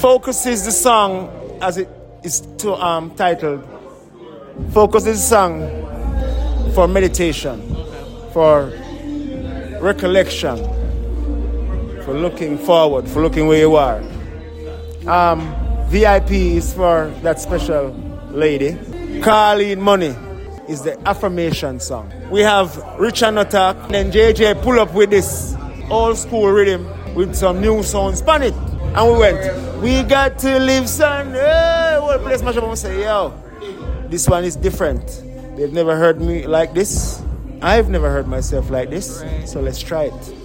Focus is the song as it is titled. Focus is a song for meditation, for recollection, for looking forward, for looking where you are. VIP is for that special lady. Carleen Money is the affirmation song. We have Rich and Attack, and then JJ pull up with this old school rhythm with some new sounds on it. And we went, we got to live Sunday. Whole place mash up and say, yo, this one is different. They've never heard me like this. I've never heard myself like this. So let's try it.